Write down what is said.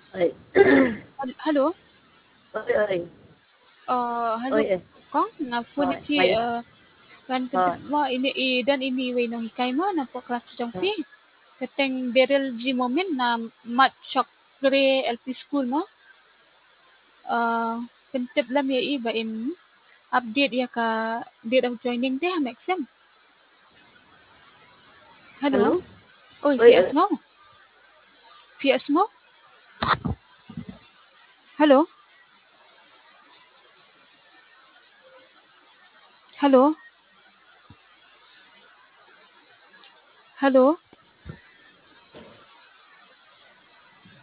Ơi. Hello. Ơi ơi. Hello. Ơi ơi. Kong nga phone Rồi, si mày. kan Rồi. kentip mo ini dan ini way no hikay mo na po class jong fi. Kateng Daryl G moment na mat shock gre LP school mo. Kentip lam ya iba in update ya ka date of joining teh maxim. Hello. Alo. Oi Ơi PS ơi. mo. PS mo. Hello. Hello. Hello.